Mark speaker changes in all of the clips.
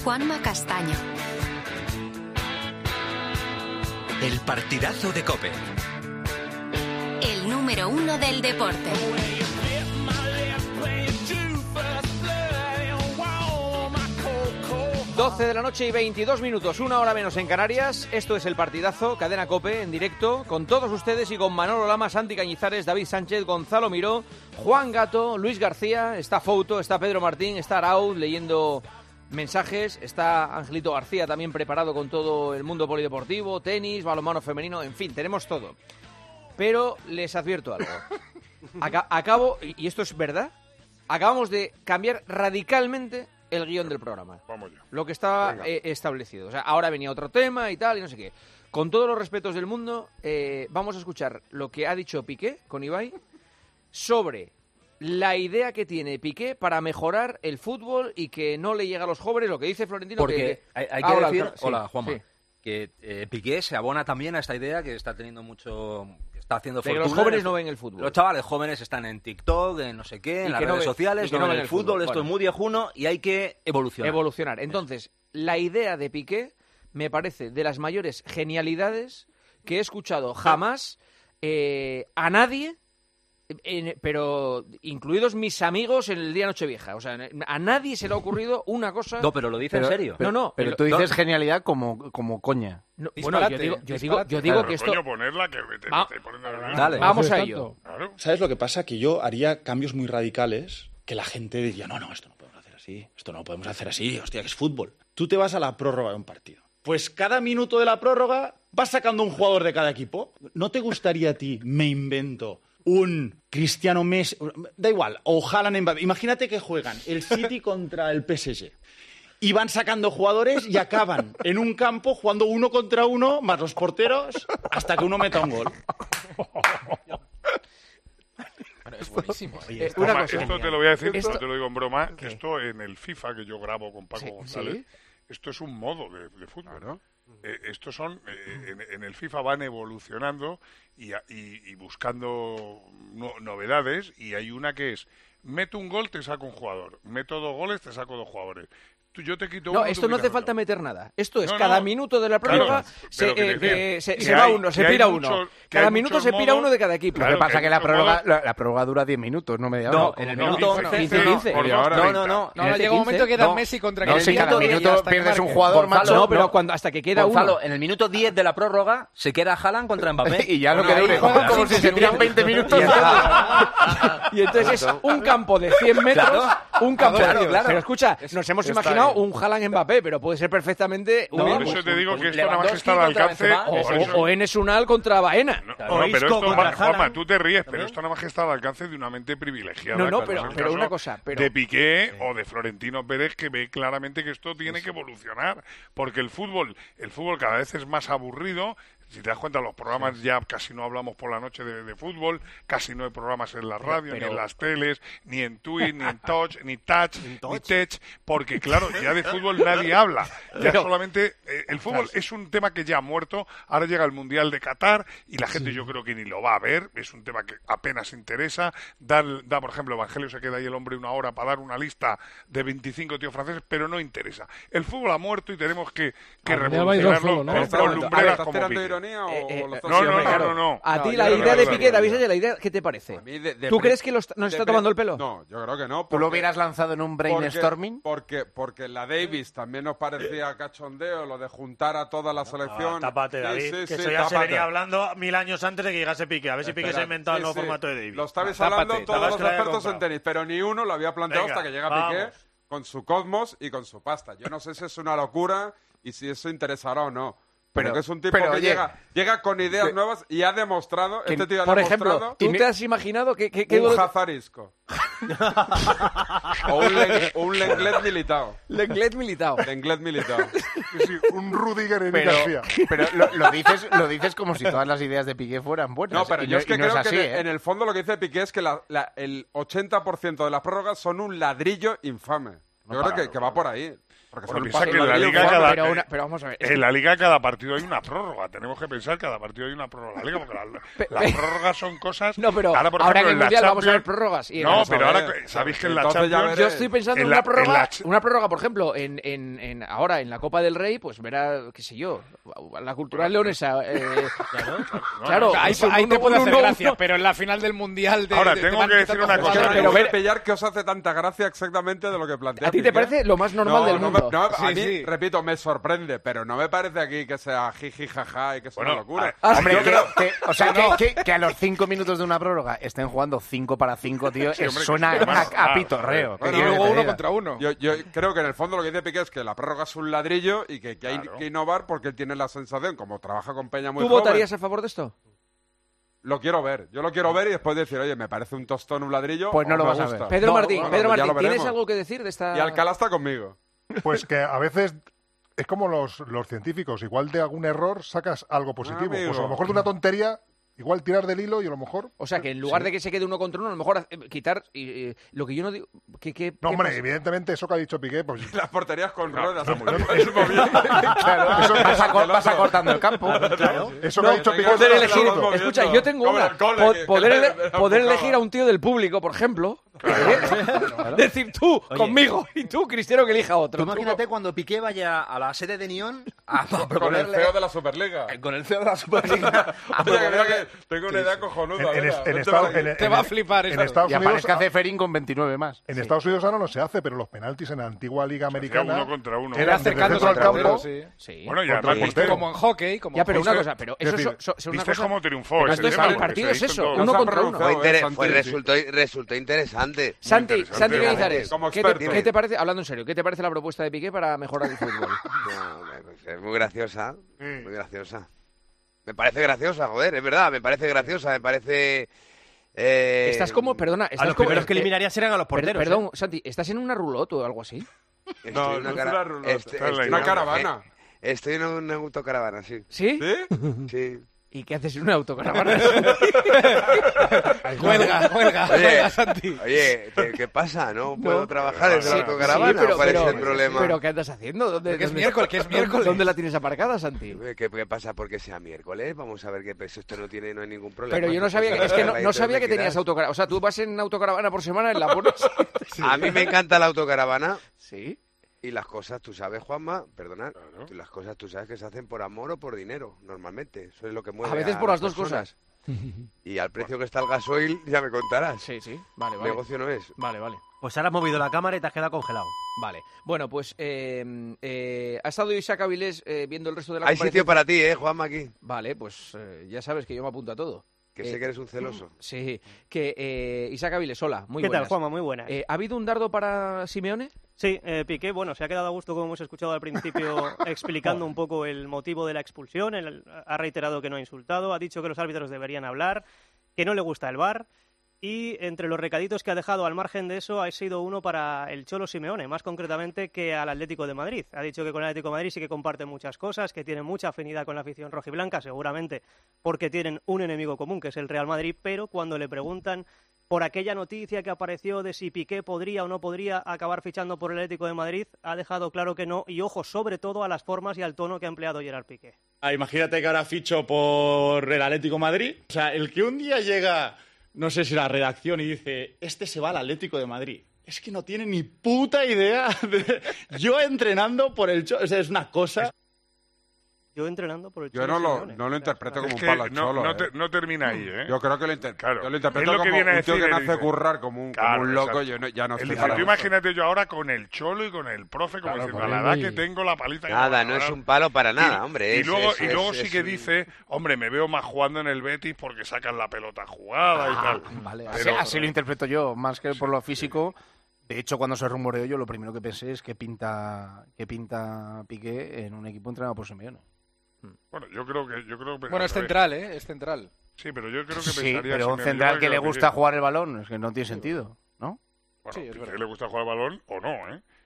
Speaker 1: Juanma Castaño.
Speaker 2: El partidazo de COPE.
Speaker 1: El número 1 del deporte.
Speaker 3: 12 de la noche y 22 minutos, una hora menos en Canarias. Esto es el partidazo, Cadena COPE, en directo, con todos ustedes y con Manolo Lama, Santi Cañizares, David Sánchez, Gonzalo Miró, Juan Gato, Luis García, está Fouto, está Pedro Martín, está Arauz leyendo mensajes, está Angelito García también preparado con todo el mundo polideportivo, tenis, balonmano femenino, en fin, tenemos todo. Pero les advierto algo. Acabo, y esto es verdad, acabamos de cambiar radicalmente el guión del programa.
Speaker 4: Vamos ya.
Speaker 3: Lo que estaba establecido. O sea, ahora venía otro tema y tal, y no sé qué. Con todos los respetos del mundo, vamos a escuchar lo que ha dicho Piqué con Ibai sobre la idea que tiene Piqué para mejorar el fútbol y que no le llega a los jóvenes, lo que dice Florentino.
Speaker 5: Porque hay que decir, hola Juanma,
Speaker 3: sí,
Speaker 5: que Piqué se abona también a esta idea que está teniendo mucho, que está haciendo
Speaker 3: de que
Speaker 5: fortuna.
Speaker 3: los jóvenes no ven el fútbol.
Speaker 5: Los chavales jóvenes están en TikTok, en no sé qué, en las redes sociales,
Speaker 3: no ven
Speaker 5: el fútbol, esto
Speaker 3: bueno,
Speaker 5: es muy viejuno y hay que evolucionar.
Speaker 3: Entonces, la idea de Piqué me parece de las mayores genialidades que he escuchado jamás a nadie, pero incluidos mis amigos en el día Nochevieja. O sea, a nadie se le ha ocurrido una cosa...
Speaker 5: No, pero lo dice en serio.
Speaker 6: Pero tú dices genialidad como coña.
Speaker 3: No, bueno, yo digo que esto...
Speaker 4: Coño, ponerla, que te estoy poniendo nervioso.
Speaker 5: Dale.
Speaker 3: Vamos a ello.
Speaker 4: Claro.
Speaker 7: ¿Sabes lo que pasa? Que yo haría cambios muy radicales que la gente diría, no, esto no podemos hacer así, esto no podemos hacer así, hostia, que es fútbol. Tú te vas a la prórroga de un partido. Pues cada minuto de la prórroga vas sacando un jugador de cada equipo. ¿No te gustaría a ti, me invento, un Cristiano Messi, da igual, o Haaland Mbappé? Imagínate que juegan el City contra el PSG. Y van sacando jugadores y acaban en un campo jugando 1 contra 1, más los porteros, hasta que uno meta un gol.
Speaker 8: Bueno, es buenísimo.
Speaker 3: Una cosa.
Speaker 4: Esto te lo voy a decir,
Speaker 3: Esto-
Speaker 4: te lo digo en broma,
Speaker 3: ¿Qué?
Speaker 4: esto en el FIFA que yo grabo con Paco
Speaker 3: Sí,
Speaker 4: González,
Speaker 3: sí.
Speaker 4: esto es un modo de fútbol, ¿no? Estos son, en el FIFA van evolucionando y buscando novedades, y hay una que es, meto un gol, te saco un jugador, meto 2 goles, te saco 2 jugadores. Yo te quito
Speaker 3: No,
Speaker 4: uno,
Speaker 3: esto
Speaker 4: tú
Speaker 3: no
Speaker 4: quitas
Speaker 3: hace falta
Speaker 4: otro.
Speaker 3: meter nada. Esto es
Speaker 4: No,
Speaker 3: cada
Speaker 4: no.
Speaker 3: minuto de la prórroga
Speaker 4: Claro, pero quiero decir
Speaker 3: se
Speaker 4: que
Speaker 3: va
Speaker 4: hay-
Speaker 3: uno, se
Speaker 4: que hay
Speaker 3: pira
Speaker 4: mucho-
Speaker 3: uno.
Speaker 4: que
Speaker 3: Cada
Speaker 4: hay
Speaker 3: minuto
Speaker 4: muchos
Speaker 3: se pira
Speaker 4: modos-
Speaker 3: uno de cada equipo.
Speaker 4: Claro,
Speaker 6: Lo que pasa es que la
Speaker 4: muchos
Speaker 6: prórroga,
Speaker 4: modos-
Speaker 6: la prórroga dura 10 minutos, no media hora.
Speaker 5: No, en el minuto 11,
Speaker 3: 15,
Speaker 4: no,
Speaker 3: 15.
Speaker 4: por
Speaker 6: media hora.
Speaker 4: 2:30.
Speaker 8: No,
Speaker 3: En este
Speaker 8: llega un momento que era
Speaker 5: no.
Speaker 8: Messi contra
Speaker 6: No, si cada
Speaker 8: Cristiano y
Speaker 6: minuto
Speaker 8: hasta que
Speaker 6: pierdes un
Speaker 8: marque.
Speaker 6: jugador,
Speaker 5: Gonzalo,
Speaker 6: macho.
Speaker 3: No, pero hasta que queda
Speaker 5: Gonzalo,
Speaker 3: uno.
Speaker 5: en el minuto 10 de la prórroga se queda Haaland contra Mbappé.
Speaker 6: Y ya lo que
Speaker 8: Ahí
Speaker 6: dure.
Speaker 8: juegan
Speaker 6: Como si se tiran 20 minutos.
Speaker 3: Y entonces es un campo de 100 metros, un campo
Speaker 5: Claro,
Speaker 3: de...
Speaker 5: claro.
Speaker 3: Pero escucha, nos hemos
Speaker 6: está
Speaker 3: imaginado
Speaker 6: bien.
Speaker 3: un Haaland Mbappé, pero puede ser perfectamente
Speaker 5: No,
Speaker 3: un...
Speaker 4: Por eso te digo que esto nada más
Speaker 5: Lewandowski
Speaker 4: está al
Speaker 5: contra
Speaker 4: alcance...
Speaker 5: Benzema.
Speaker 4: por eso-
Speaker 3: O Enes Unal contra Baena.
Speaker 4: No,
Speaker 9: O
Speaker 4: pero
Speaker 9: Isco
Speaker 4: esto,
Speaker 9: contra
Speaker 4: Juanma,
Speaker 9: Haaland.
Speaker 4: tú te ríes, pero esto nada más que está al alcance de una mente privilegiada.
Speaker 3: No,
Speaker 4: como
Speaker 3: pero-
Speaker 4: es el
Speaker 3: pero
Speaker 4: caso
Speaker 3: una cosa, pero-
Speaker 4: de Piqué o de Florentino Pérez, que ve claramente que esto tiene que evolucionar, porque el fútbol cada vez es más aburrido. Si te das cuenta, los programas ya casi no hablamos por la noche de fútbol, casi no hay programas en la radio, ni en las teles, ni en Twitch, ni en Touch, ni Tech, porque claro, ya de fútbol nadie habla. Ya solamente el fútbol es un tema que ya ha muerto. Ahora llega el Mundial de Qatar y la gente yo creo que ni lo va a ver. Es un tema que apenas interesa. Da, por ejemplo, Evangelio se queda ahí el hombre 1 hora para dar una lista de 25 tíos franceses, pero no interesa. El fútbol ha muerto y tenemos que revolucionarlo con lumbreras
Speaker 10: ¿Estás
Speaker 4: como
Speaker 10: tirando
Speaker 4: Piqué.
Speaker 10: ironía o lo estás
Speaker 4: No,
Speaker 10: haciendo?
Speaker 4: no.
Speaker 3: A ti
Speaker 10: yo
Speaker 3: la
Speaker 10: creo
Speaker 3: idea
Speaker 10: que
Speaker 3: de
Speaker 10: no,
Speaker 3: Piqué,
Speaker 10: no,
Speaker 3: David
Speaker 10: no.
Speaker 3: Sánchez, la idea, ¿qué te parece?
Speaker 10: A mí
Speaker 3: ¿Tú crees que nos está tomando el pelo?
Speaker 10: No, yo creo que no.
Speaker 6: ¿Tú lo hubieras lanzado en un brainstorming?
Speaker 10: Porque la Davis también nos parecía cachondeo, lo de juntar a toda la selección.
Speaker 9: Tápate, David,
Speaker 10: Sí,
Speaker 9: que
Speaker 10: sí,
Speaker 9: eso ya se
Speaker 10: tápate.
Speaker 9: venía hablando 1000 años antes de que llegase Piqué. A ver si Piqué se ha inventado el nuevo formato de Davis.
Speaker 10: Lo estabais
Speaker 9: Tápate,
Speaker 10: hablando
Speaker 9: te
Speaker 10: todos
Speaker 9: vas
Speaker 10: los
Speaker 9: que la haya
Speaker 10: expertos en
Speaker 9: comprado.
Speaker 10: tenis, pero ni uno lo había planteado
Speaker 9: Venga,
Speaker 10: hasta que llega
Speaker 9: vamos.
Speaker 10: Piqué con su Cosmos y con su pasta. Yo no sé si es una locura y si eso interesará o no. Pero que es un tipo
Speaker 6: pero,
Speaker 10: que
Speaker 6: oye,
Speaker 10: llega con ideas nuevas y ha demostrado, este tío ha
Speaker 3: Por
Speaker 10: demostrado
Speaker 3: ejemplo, ¿tú te has imaginado que
Speaker 10: un Hazarisco. o un Lenglet militado.
Speaker 3: Lenglet militado?
Speaker 10: Lenglet militado.
Speaker 4: Sí, un Rudiger en
Speaker 6: Pero,
Speaker 4: García.
Speaker 6: pero lo dices como si todas las ideas de Piqué fueran buenas.
Speaker 10: No, pero
Speaker 6: Y
Speaker 10: yo es que
Speaker 6: y no
Speaker 10: creo
Speaker 6: así,
Speaker 10: que
Speaker 6: ¿eh?
Speaker 10: en el fondo lo que dice Piqué es que el 80% de las prórrogas son un ladrillo infame. Yo creo que va por ahí. Porque
Speaker 4: Bueno,
Speaker 10: son
Speaker 4: piensa que en la
Speaker 10: Madrid,
Speaker 4: Liga
Speaker 10: Juan,
Speaker 3: pero vamos a ver.
Speaker 4: En la Liga cada partido hay una prórroga. Tenemos que pensar cada partido hay una prórroga. La Liga, porque las prórrogas son cosas...
Speaker 3: No, pero
Speaker 4: ahora, por
Speaker 3: ahora
Speaker 4: ejemplo,
Speaker 3: en el Mundial
Speaker 4: la
Speaker 3: vamos a ver
Speaker 4: Champions-
Speaker 3: prórrogas. Y
Speaker 4: No,
Speaker 3: vamos a
Speaker 4: pero
Speaker 3: ver.
Speaker 4: ahora sabéis que en la
Speaker 10: Entonces ya
Speaker 4: Champions...
Speaker 3: Yo estoy pensando en
Speaker 4: la-
Speaker 3: una prórroga, por ejemplo, ahora en la Copa del Rey, pues verá, qué sé yo, la cultural leonesa. Claro,
Speaker 8: Ahí te puede hacer
Speaker 3: uno,
Speaker 8: gracia, pero en la final del Mundial...
Speaker 4: Ahora,
Speaker 8: te
Speaker 4: tengo
Speaker 8: van
Speaker 4: que decir
Speaker 8: quitando
Speaker 4: una cosa.
Speaker 8: jugadores.
Speaker 3: Pero
Speaker 10: voy
Speaker 3: ver-
Speaker 10: a pillar que os hace tanta gracia exactamente de lo que plantea
Speaker 3: ¿A ti te
Speaker 10: Piqué.
Speaker 3: parece lo más normal del mundo?
Speaker 10: A mí,
Speaker 8: Sí.
Speaker 10: repito, me sorprende, pero no me parece aquí que sea jiji, jaja y que sea
Speaker 4: Bueno,
Speaker 10: una locura.
Speaker 6: Hombre,
Speaker 10: Yo creo-
Speaker 6: o sea, que a los 5 minutos de una prórroga estén jugando 5 para 5, tío,
Speaker 4: Sí, hombre,
Speaker 6: suena
Speaker 4: que además,
Speaker 6: a pitorreo.
Speaker 10: Bueno,
Speaker 8: Y
Speaker 6: ¿Qué
Speaker 8: luego
Speaker 6: quieres que
Speaker 8: uno
Speaker 6: diga?
Speaker 8: contra uno.
Speaker 10: Yo creo que en el fondo lo que dice Piqué es que la prórroga es un ladrillo y que hay
Speaker 4: Claro.
Speaker 10: que innovar porque él tiene la sensación, como trabaja con Peña muy
Speaker 3: ¿Tú
Speaker 10: joven,
Speaker 3: votarías a favor de esto?
Speaker 10: lo quiero ver. Yo lo quiero ver y después decir, oye, me parece un tostón, un ladrillo.
Speaker 6: Pues no
Speaker 10: o
Speaker 6: lo
Speaker 10: me
Speaker 6: vas a
Speaker 10: gusta.
Speaker 6: ver.
Speaker 3: Pedro
Speaker 10: No,
Speaker 3: Martín,
Speaker 10: bueno,
Speaker 3: Pedro
Speaker 10: ya lo
Speaker 3: Martín, ¿tienes
Speaker 10: veremos.
Speaker 3: algo que decir de esta...?
Speaker 10: Y Alcalá está conmigo.
Speaker 11: Pues que a veces es como los científicos, igual de algún error sacas algo positivo.
Speaker 10: Amigo.
Speaker 11: Pues a lo mejor de una tontería, igual tirar del hilo y a lo mejor...
Speaker 3: O sea, que en lugar de que se quede uno contra uno, a lo mejor quitar lo que yo no digo...
Speaker 11: No,
Speaker 3: ¿qué
Speaker 11: hombre,
Speaker 3: pasa?
Speaker 11: evidentemente eso que ha dicho Piqué, pues...
Speaker 10: Las porterías con
Speaker 4: No,
Speaker 10: ruedas.
Speaker 4: está muy bien.
Speaker 6: Claro,
Speaker 11: Eso-
Speaker 6: vas acortando el campo. Claro.
Speaker 11: Eso que ha dicho Piqué...
Speaker 3: Poder
Speaker 11: es
Speaker 3: elegir,
Speaker 11: absurdo.
Speaker 3: escucha, yo tengo
Speaker 10: Como
Speaker 3: una.
Speaker 10: el cole, que
Speaker 3: Poder
Speaker 10: le empujaba.
Speaker 3: elegir a un tío del público, por ejemplo. Decir tú, conmigo, y tú, Cristiano, que elija a otro.
Speaker 5: Tú imagínate cuando Piqué vaya a la sede de Neon a
Speaker 10: Con el
Speaker 5: proponerle...
Speaker 10: CEO de la Superliga.
Speaker 5: Con el CEO de la Superliga. a
Speaker 10: Oye, que mira
Speaker 5: proponerle-
Speaker 10: que tengo una idea cojonuda.
Speaker 11: En
Speaker 10: venga,
Speaker 11: Estados-
Speaker 10: vente para aquí.
Speaker 8: Te va a flipar
Speaker 11: en
Speaker 8: eso.
Speaker 11: Estados
Speaker 6: Y
Speaker 11: Unidos...
Speaker 6: aparezca Ceferín con 29 más.
Speaker 11: En Estados Unidos ahora no se hace, pero los penaltis en la antigua Liga Americana...
Speaker 4: uno contra uno.
Speaker 11: eran desde el
Speaker 8: Acercándose
Speaker 11: centro
Speaker 8: al
Speaker 11: del
Speaker 8: portero,
Speaker 11: campo...
Speaker 8: sí.
Speaker 3: Sí.
Speaker 4: Bueno, y
Speaker 11: Contra
Speaker 4: además
Speaker 11: el portero.
Speaker 8: Como en hockey, como
Speaker 3: Ya, pero
Speaker 8: en
Speaker 3: una
Speaker 8: hockey.
Speaker 3: cosa, pero
Speaker 11: Es
Speaker 3: eso
Speaker 11: decir,
Speaker 3: es una
Speaker 4: ¿Viste
Speaker 3: cosa...
Speaker 4: cómo triunfó
Speaker 3: Pero
Speaker 4: ese
Speaker 3: esto es
Speaker 4: tema?
Speaker 3: el
Speaker 4: Porque
Speaker 3: partido,
Speaker 4: se
Speaker 3: es
Speaker 4: hizo en
Speaker 3: eso,
Speaker 4: todo.
Speaker 3: uno
Speaker 10: Nos han
Speaker 3: contra uno.
Speaker 10: pronunciado,
Speaker 12: Pues
Speaker 10: Santi.
Speaker 12: resultó interesante.
Speaker 3: Santi
Speaker 4: interesante,
Speaker 3: Cañizares,
Speaker 10: como
Speaker 3: ¿qué
Speaker 10: experto.
Speaker 3: te parece, hablando en serio, qué te parece la propuesta de Piqué para mejorar el fútbol?
Speaker 12: No, pues es muy graciosa, muy graciosa. Me parece graciosa, joder, es verdad, me parece graciosa, me parece...
Speaker 3: Estás como, perdona, estás
Speaker 13: los
Speaker 3: como...
Speaker 13: primeros que eliminaría serán a los porteros.
Speaker 3: Perdón, Santi, ¿estás en una roulotte o algo así?
Speaker 12: estoy
Speaker 10: No,
Speaker 12: en
Speaker 10: no es
Speaker 12: cara-
Speaker 10: una ruleta.
Speaker 12: estoy
Speaker 10: Una
Speaker 12: en
Speaker 10: caravana.
Speaker 12: Estoy en una autocaravana, sí.
Speaker 3: ¿Sí?
Speaker 10: ¿Sí?
Speaker 12: Sí.
Speaker 3: ¿Y qué haces en una autocaravana?
Speaker 8: Cuelga, Santi.
Speaker 12: Oye, ¿qué pasa? ¿No puedo trabajar desde
Speaker 3: Sí,
Speaker 12: la autocaravana?
Speaker 3: sí,
Speaker 12: ¿Cuál es el problema?
Speaker 3: pero ¿qué andas haciendo? ¿Dónde,
Speaker 8: Que es
Speaker 3: dónde-
Speaker 8: miércoles, que es
Speaker 3: dónde-
Speaker 8: miércoles.
Speaker 3: ¿Dónde la tienes aparcada, Santi?
Speaker 12: ¿Qué pasa porque sea miércoles? Vamos a ver qué peso. Esto no hay ningún problema.
Speaker 3: Pero yo no sabía que, es que no sabía que tenías autocaravana. O sea, tú vas en autocaravana por semana en la pones.
Speaker 12: A mí me encanta la autocaravana.
Speaker 3: Sí.
Speaker 12: Y las cosas, tú sabes, Juanma, perdonad, las cosas tú sabes que se hacen por amor o por dinero, normalmente. Eso es lo que mueve
Speaker 3: A veces por las dos
Speaker 12: personas.
Speaker 3: cosas.
Speaker 12: Y al precio que está el gasoil, ya me contarás.
Speaker 3: Sí, vale, vale.
Speaker 12: Negocio no es.
Speaker 3: Vale.
Speaker 13: Pues ahora has movido la cámara y te has quedado congelado.
Speaker 3: Vale. Bueno, pues ha estado Isaac Avilés viendo el resto de la
Speaker 12: Hay sitio
Speaker 3: comparecencia.
Speaker 12: para ti, Juanma, aquí.
Speaker 3: Vale, pues ya sabes que yo me apunto a todo.
Speaker 12: Que sé que eres un celoso.
Speaker 3: Sí, que Isaac Avilés, hola, muy
Speaker 14: ¿Qué
Speaker 3: buenas.
Speaker 14: tal, Juanma? Muy buenas.
Speaker 3: ¿Ha habido un dardo para Simeone?
Speaker 14: Sí, Piqué, bueno, se ha quedado a gusto, como hemos escuchado al principio, explicando un poco el motivo de la expulsión. Él ha reiterado que no ha insultado, ha dicho que los árbitros deberían hablar, que no le gusta el VAR. Y entre los recaditos que ha dejado al margen de eso ha sido uno para el Cholo Simeone, más concretamente que al Atlético de Madrid. Ha dicho que con el Atlético de Madrid sí que comparten muchas cosas, que tienen mucha afinidad con la afición rojiblanca, seguramente porque tienen un enemigo común, que es el Real Madrid, pero cuando le preguntan por aquella noticia que apareció de si Piqué podría o no podría acabar fichando por el Atlético de Madrid, ha dejado claro que no, y ojo sobre todo a las formas y al tono que ha empleado Gerard Piqué.
Speaker 7: Imagínate que ahora ficho por el Atlético de Madrid. O sea, el que un día llega, no sé si la redacción, y dice, este se va al Atlético de Madrid. Es que no tiene ni puta idea. Yo entrenando por el... O sea, es una cosa...
Speaker 14: Yo entrenando por el
Speaker 10: Yo
Speaker 14: Cholo
Speaker 10: no
Speaker 14: Simeone.
Speaker 10: lo interpreto como
Speaker 4: Es
Speaker 10: un
Speaker 4: que
Speaker 10: palo al
Speaker 4: no,
Speaker 10: Cholo.
Speaker 4: no termina ahí, ¿eh?
Speaker 10: Yo creo que yo lo interpreto
Speaker 4: Es lo que
Speaker 10: como
Speaker 4: viene a
Speaker 10: un tío
Speaker 4: decir,
Speaker 10: que me
Speaker 4: él
Speaker 10: hace
Speaker 4: dice.
Speaker 10: currar como un
Speaker 4: Claro,
Speaker 10: loco.
Speaker 4: exacto.
Speaker 10: Ya no
Speaker 4: Él
Speaker 10: estoy
Speaker 4: dice,
Speaker 10: para
Speaker 4: tú
Speaker 10: eso.
Speaker 4: imagínate yo ahora con el Cholo y con el profe, como
Speaker 10: Claro,
Speaker 4: diciendo, a
Speaker 10: por
Speaker 4: la
Speaker 10: ahí.
Speaker 4: edad que tengo la paliza. que me
Speaker 12: Nada,
Speaker 4: van a
Speaker 12: no es
Speaker 4: dar".
Speaker 12: un palo para nada, hombre.
Speaker 4: Y luego,
Speaker 12: es
Speaker 4: sí que
Speaker 12: un-
Speaker 4: dice, hombre, me veo más jugando en el Betis porque sacan la pelota jugada y tal.
Speaker 6: Vale,
Speaker 4: Pero-
Speaker 6: así lo interpreto yo, más que por lo físico. De hecho, cuando se rumoreó yo, lo primero que pensé es que pinta Piqué en un equipo entrenado por Simeone.
Speaker 4: Bueno, yo creo que...
Speaker 8: Bueno, es central, ¿eh? Es central.
Speaker 4: Sí, pero yo creo que
Speaker 6: Sí,
Speaker 4: pensaría...
Speaker 6: pero un
Speaker 4: Simeone,
Speaker 6: central
Speaker 4: yo
Speaker 6: que le
Speaker 4: creo
Speaker 6: gusta
Speaker 4: sí.
Speaker 6: jugar el balón, es que no tiene sentido, ¿no?
Speaker 4: Bueno,
Speaker 8: Sí, es
Speaker 4: que
Speaker 8: verdad.
Speaker 4: le gusta jugar el balón o no, ¿eh?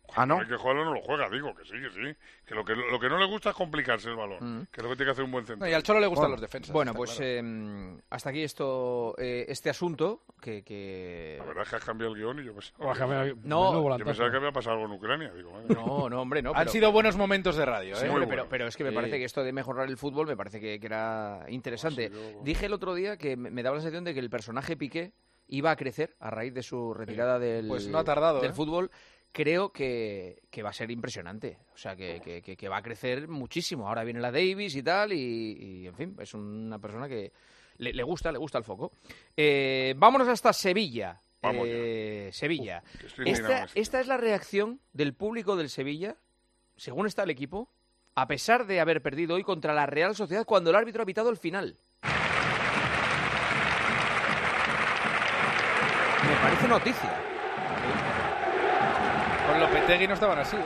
Speaker 4: Cuando hay que jugarlo no lo juega, digo que sí. Que lo que no le gusta es complicarse el balón, que es lo que tiene que hacer un buen centro.
Speaker 8: Y al Cholo le gustan los defensas.
Speaker 3: Bueno, pues claro. Hasta aquí este asunto que...
Speaker 4: La verdad es que has cambiado el guión y yo pensaba...
Speaker 3: yo
Speaker 4: pensaba que había pasado algo en Ucrania. Digo,
Speaker 3: no, hombre, no.
Speaker 8: Han sido buenos momentos de radio,
Speaker 3: sí, hombre, pero es que me parece que esto de mejorar el fútbol me parece que era interesante. Dije el otro día que me daba la sensación de que el personaje Piqué iba a crecer a raíz de su retirada del fútbol. Creo que va a ser impresionante. O sea, que va a crecer muchísimo. Ahora viene la Davis y tal, y en fin, es una persona que le gusta el foco. Vámonos hasta Sevilla. Sevilla. Esta es la reacción del público del Sevilla, según está el equipo, a pesar de haber perdido hoy contra la Real Sociedad cuando el árbitro ha pitado el final. Me parece noticia.
Speaker 8: Con Lopetegui no estaban así,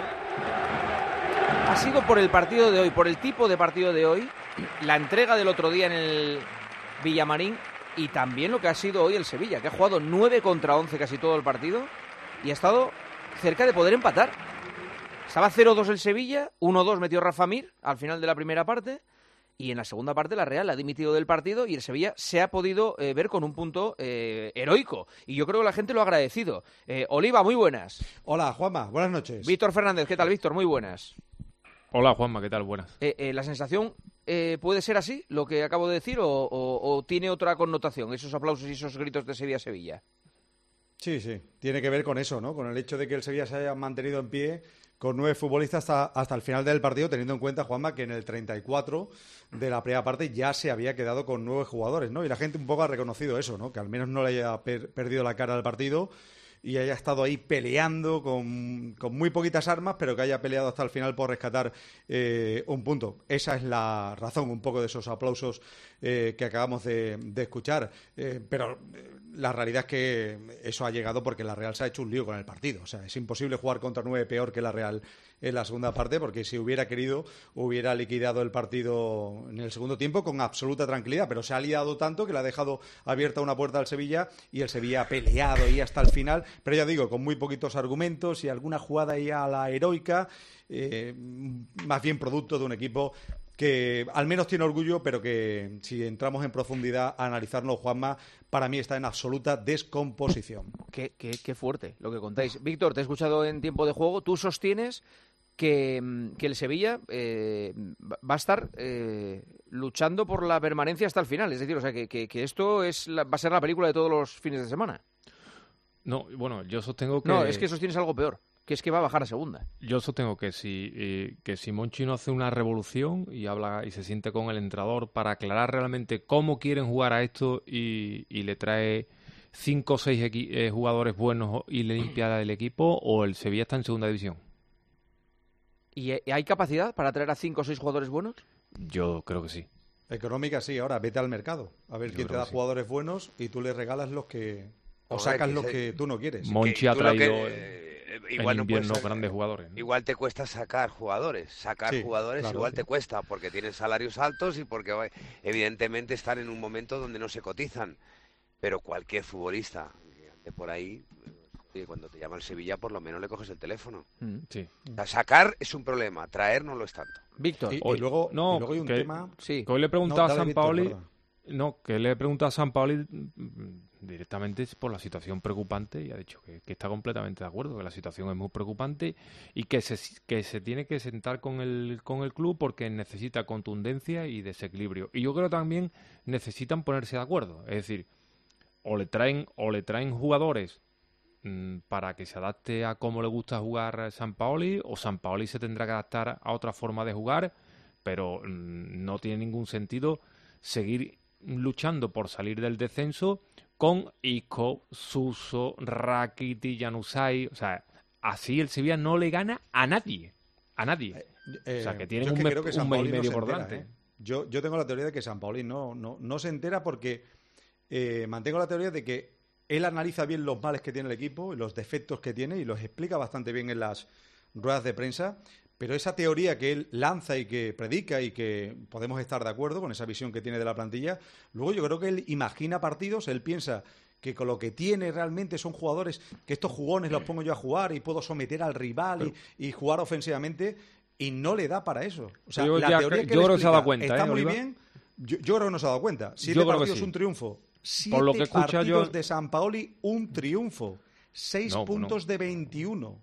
Speaker 3: Ha sido por el partido de hoy, por el tipo de partido de hoy, la entrega del otro día en el Villamarín y también lo que ha sido hoy el Sevilla, que ha jugado 9 contra 11 casi todo el partido y ha estado cerca de poder empatar. Estaba 0-2 el Sevilla, 1-2 metió Rafa Mir al final de la primera parte y en la segunda parte la Real ha dimitido del partido y el Sevilla se ha podido ver con un punto heroico. Y yo creo que la gente lo ha agradecido. Oliva, muy buenas.
Speaker 15: Hola, Juanma, buenas noches.
Speaker 3: Víctor Fernández, ¿qué tal, Víctor? Muy buenas.
Speaker 16: Hola, Juanma, ¿qué tal? Buenas.
Speaker 3: ¿La sensación puede ser así, lo que acabo de decir, o tiene otra connotación, esos aplausos y esos gritos de Sevilla-Sevilla?
Speaker 15: Sí, tiene que ver con eso, ¿no? Con el hecho de que el Sevilla se haya mantenido en pie con 9 futbolistas hasta el final del partido, teniendo en cuenta, Juanma, que en el 34 de la primera parte ya se había quedado con 9 jugadores, ¿no? Y la gente un poco ha reconocido eso, ¿no? Que al menos no le haya perdido la cara al partido y haya estado ahí peleando con muy poquitas armas, pero que haya peleado hasta el final por rescatar un punto. Esa es la razón un poco de esos aplausos que acabamos de escuchar. Pero la realidad es que eso ha llegado porque la Real se ha hecho un lío con el partido. O sea, es imposible jugar contra 9 peor que la Real en la segunda parte, porque si hubiera querido, hubiera liquidado el partido en el segundo tiempo con absoluta tranquilidad, pero se ha liado tanto que le ha dejado abierta una puerta al Sevilla y el Sevilla ha peleado ahí hasta el final, pero ya digo, con muy poquitos argumentos y alguna jugada ahí a la heroica, más bien producto de un equipo que al menos tiene orgullo, pero que si entramos en profundidad a analizarlo, Juanma, para mí está en absoluta descomposición.
Speaker 3: Qué fuerte lo que contáis. Víctor, te he escuchado en tiempo de juego. Tú sostienes que el Sevilla va a estar luchando por la permanencia hasta el final. Es decir, o sea, que esto va a ser la película de todos los fines de semana.
Speaker 16: No, bueno, yo sostengo que...
Speaker 3: No, es que sostienes algo peor, que es que va a bajar a segunda.
Speaker 16: Yo sostengo que si Monchi no hace una revolución y habla y se siente con el entrenador para aclarar realmente cómo quieren jugar a esto y le trae 5 o 6 jugadores buenos y le limpia el equipo, o el Sevilla está en segunda división.
Speaker 3: ¿Y hay capacidad para traer a 5 o 6 jugadores buenos?
Speaker 16: Yo creo que sí.
Speaker 15: Económica sí, ahora vete al mercado a ver quién te da jugadores buenos y tú le regalas los que... o sacas los que tú no quieres.
Speaker 16: Monchi ha traído igual en invierno grandes jugadores, ¿no?
Speaker 12: Igual te cuesta sacar jugadores. Claro, igual te cuesta porque tienen salarios altos y porque evidentemente están en un momento donde no se cotizan. Pero cualquier futbolista de por ahí, cuando te llama el Sevilla, por lo menos le coges el teléfono.
Speaker 16: Sí.
Speaker 12: O sea, sacar es un problema, traer no lo es tanto.
Speaker 3: Víctor,
Speaker 15: y luego hay un tema...
Speaker 16: Sí. Que hoy le preguntaba a San Paoli... que le he preguntado a San Paoli directamente por la situación preocupante y ha dicho que está completamente de acuerdo, que la situación es muy preocupante y que se tiene que sentar con el club porque necesita contundencia y desequilibrio. Y yo creo que también necesitan ponerse de acuerdo. Es decir, o le traen jugadores para que se adapte a cómo le gusta jugar San Paoli, o San Paoli se tendrá que adaptar a otra forma de jugar, pero no tiene ningún sentido seguir luchando por salir del descenso con Isco, Suso, Rakitic, Januzaj. O sea, así el Sevilla no le gana a nadie. A nadie. O sea, que tiene un mes y medio por delante.
Speaker 15: Yo tengo la teoría de que San Paoli no se entera porque mantengo la teoría de que él analiza bien los males que tiene el equipo y los defectos que tiene y los explica bastante bien en las ruedas de prensa. Pero esa teoría que él lanza y que predica y que podemos estar de acuerdo con esa visión que tiene de la plantilla, luego yo creo que él imagina partidos, él piensa que con lo que tiene realmente son jugadores que estos jugones los pongo yo a jugar y puedo someter al rival y jugar ofensivamente, y no le da para eso. O sea, la teoría que
Speaker 16: yo
Speaker 15: le
Speaker 16: creo que se ha dado
Speaker 15: explica
Speaker 16: cuenta,
Speaker 15: está muy
Speaker 16: Oliva.
Speaker 15: bien. Yo creo que no se ha dado cuenta. 7
Speaker 16: Yo creo que
Speaker 15: partidos,
Speaker 16: sí.
Speaker 15: un triunfo. 7
Speaker 16: Por lo que escucha
Speaker 15: partidos
Speaker 16: yo-
Speaker 15: de Sampaoli, un triunfo. 6
Speaker 16: No,
Speaker 15: puntos de 21.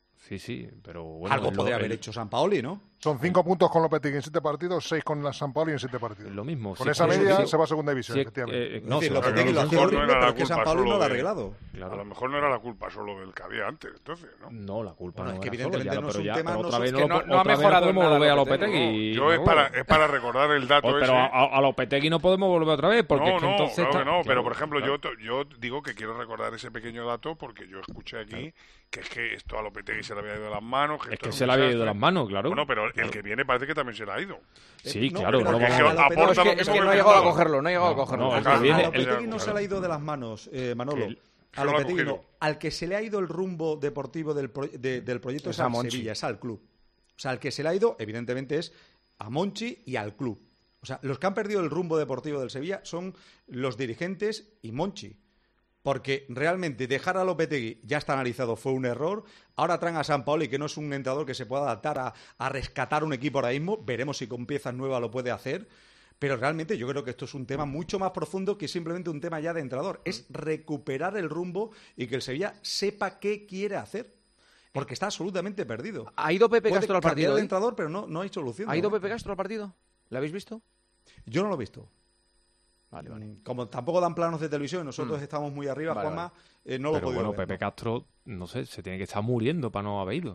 Speaker 16: Sí, pero bueno...
Speaker 15: Algo podría haber hecho Sampaoli, ¿no?
Speaker 11: Son 5 puntos con Lopetegui en 7 partidos, 6 con la San Paolo en 7 partidos.
Speaker 16: Lo mismo.
Speaker 11: Con
Speaker 16: si
Speaker 11: esa
Speaker 16: es que-
Speaker 11: media
Speaker 16: si-
Speaker 11: se va a segunda división,
Speaker 16: si-
Speaker 11: efectivamente.
Speaker 15: No,
Speaker 16: si
Speaker 15: sí,
Speaker 16: lo
Speaker 15: Lopetegui
Speaker 16: que
Speaker 15: lo hace horrible, pero es que Sampaoli no lo ha arreglado.
Speaker 4: A lo mejor no era la culpa solo del que había antes, entonces, ¿no?
Speaker 16: No, la culpa
Speaker 15: Bueno,
Speaker 16: no
Speaker 15: es que
Speaker 16: era
Speaker 15: evidentemente
Speaker 16: solo, ya,
Speaker 15: no es
Speaker 16: pero
Speaker 15: un
Speaker 16: ya,
Speaker 15: tema,
Speaker 16: pero
Speaker 15: no
Speaker 16: otra
Speaker 15: son-
Speaker 16: vez
Speaker 15: es
Speaker 16: no,
Speaker 15: que
Speaker 16: lo-
Speaker 15: no
Speaker 16: otra
Speaker 15: ha
Speaker 16: vez
Speaker 15: mejorado
Speaker 16: no podemos
Speaker 15: nada
Speaker 16: volver a
Speaker 15: Lopetegui.
Speaker 16: Lopetegui.
Speaker 4: Yo es para recordar el dato
Speaker 16: Pero
Speaker 4: ese.
Speaker 16: a Lopetegui no podemos volver otra vez, porque
Speaker 4: no,
Speaker 16: es que
Speaker 4: no,
Speaker 16: entonces
Speaker 4: claro
Speaker 16: está-
Speaker 4: que no, pero
Speaker 16: claro,
Speaker 4: por ejemplo
Speaker 16: claro.
Speaker 4: yo digo que quiero recordar ese pequeño dato porque yo escuché aquí que es que esto a Lopetegui se le había ido de las manos.
Speaker 16: Es
Speaker 4: esto
Speaker 16: que
Speaker 4: un
Speaker 16: se le había ido de
Speaker 4: desastre.
Speaker 16: las manos, claro.
Speaker 4: Bueno, pero el
Speaker 16: Claro.
Speaker 4: que viene parece que también se le ha ido.
Speaker 16: Sí,
Speaker 15: No,
Speaker 16: claro.
Speaker 15: pero
Speaker 16: no
Speaker 15: que
Speaker 16: vamos
Speaker 15: a
Speaker 16: a-
Speaker 15: Lopetegui-
Speaker 4: aporta lo
Speaker 3: es
Speaker 4: mismo
Speaker 3: que
Speaker 4: que
Speaker 3: no ha llegado a
Speaker 4: Benzema.
Speaker 3: cogerlo, no ha llegado a cogerlo.
Speaker 16: No, es que
Speaker 15: A
Speaker 16: viene-
Speaker 15: Lopetegui no
Speaker 16: el-
Speaker 15: se le ha ido de las manos, Manolo.
Speaker 4: Que
Speaker 15: A
Speaker 4: lo ha
Speaker 15: Lopetegui no.
Speaker 4: cogido.
Speaker 15: Al que se le ha ido el rumbo deportivo del proyecto es
Speaker 6: Es a
Speaker 15: al
Speaker 6: Monchi.
Speaker 15: Sevilla, es al club. O sea, al que se le ha ido, evidentemente, es a Monchi y al club. O sea, los que han perdido el rumbo deportivo del Sevilla son los dirigentes y Monchi. Porque realmente dejar a Lopetegui, ya está analizado, fue un error. Ahora traen a Sampaoli, que no es un entrenador que se pueda adaptar a rescatar un equipo ahora mismo. Veremos si con piezas nuevas lo puede hacer. Pero realmente yo creo que esto es un tema mucho más profundo que simplemente un tema ya de entrenador. Es recuperar el rumbo y que el Sevilla sepa qué quiere hacer. Porque está absolutamente perdido.
Speaker 3: ¿Ha ido Pepe
Speaker 15: Puede
Speaker 3: Castro al
Speaker 15: cambiar
Speaker 3: partido
Speaker 15: de
Speaker 3: hoy?
Speaker 15: entrenador, pero no hay solución.
Speaker 3: ¿Ha ido
Speaker 15: ¿no?
Speaker 3: Pepe Castro al partido? ¿Lo habéis visto?
Speaker 15: Yo no lo he visto.
Speaker 3: Vale.
Speaker 15: Como tampoco dan planos de televisión, nosotros estamos muy arriba,
Speaker 3: Vale,
Speaker 15: Juanma, no lo he
Speaker 16: Pero
Speaker 15: podido
Speaker 16: bueno,
Speaker 15: ver.
Speaker 16: Pepe Castro, no sé, se tiene que estar muriendo para no haber ido.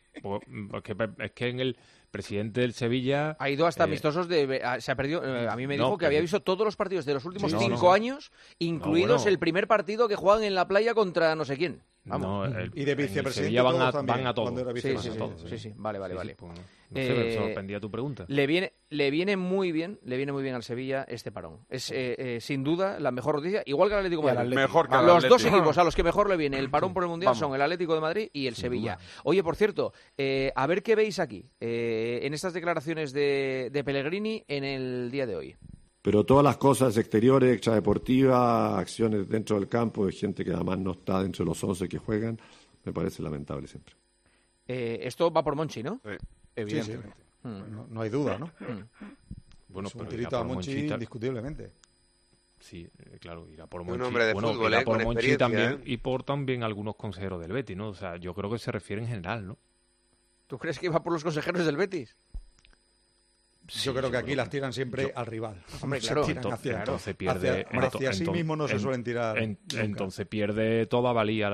Speaker 16: Porque es que en el presidente del Sevilla...
Speaker 3: Ha ido hasta amistosos de... Se ha perdido... a mí me dijo
Speaker 16: No,
Speaker 3: que había
Speaker 16: pero-
Speaker 3: visto todos los partidos de los últimos
Speaker 16: Sí,
Speaker 3: 5
Speaker 16: no.
Speaker 3: años, incluidos
Speaker 16: bueno.
Speaker 3: el primer partido que juegan en la playa contra no sé quién. Vamos.
Speaker 16: No,
Speaker 15: Y de
Speaker 16: en el
Speaker 15: vicepresidente
Speaker 16: Sevilla van
Speaker 15: todos
Speaker 16: a,
Speaker 15: también,
Speaker 16: van a todo.
Speaker 15: cuando era
Speaker 3: Sí,
Speaker 15: vicepresidente.
Speaker 3: sí,
Speaker 16: a todo,
Speaker 3: sí, sí. Vale, vale,
Speaker 16: Sí,
Speaker 3: vale.
Speaker 16: sí, pues, no sé, me sorprendía tu pregunta.
Speaker 3: Le viene muy bien al Sevilla este parón. Es sin duda la mejor noticia, igual que al Atlético de Madrid.
Speaker 10: Mejor que al
Speaker 3: Los dos
Speaker 10: Atleti.
Speaker 3: equipos a los que mejor le viene el parón por el Mundial
Speaker 6: Vamos.
Speaker 3: son el Atlético de Madrid y el Sevilla. Oye, por cierto, a ver qué veis aquí, en estas declaraciones de Pellegrini en el día de hoy.
Speaker 17: Pero todas las cosas exteriores, extradeportivas, acciones dentro del campo de gente que además no está dentro de los 11 que juegan, me parece lamentable siempre.
Speaker 3: Esto va por Monchi, ¿no?
Speaker 15: Evidentemente. No hay duda, ¿no?
Speaker 16: Bueno,
Speaker 15: Es un
Speaker 16: pero
Speaker 15: tirito
Speaker 16: irá
Speaker 15: a
Speaker 16: por
Speaker 15: Monchi
Speaker 16: Monchi,
Speaker 15: indiscutiblemente.
Speaker 16: Sí, claro, irá por
Speaker 12: Un
Speaker 16: Monchi.
Speaker 12: hombre de
Speaker 16: bueno,
Speaker 12: fútbol,
Speaker 16: irá por
Speaker 12: con
Speaker 16: Monchi
Speaker 12: experiencia,
Speaker 16: también y por también algunos consejeros del Betis, ¿no? O sea, yo creo que se refiere en general, ¿no?
Speaker 3: ¿Tú crees que va por los consejeros del Betis?
Speaker 15: Yo creo que aquí las tiran siempre al rival.
Speaker 3: Hombre,
Speaker 15: Se
Speaker 3: claro.
Speaker 15: tiran hacia,
Speaker 16: Entonces pierde...
Speaker 15: hacia sí mismo no se suelen tirar. nunca.
Speaker 16: Entonces pierde toda valía.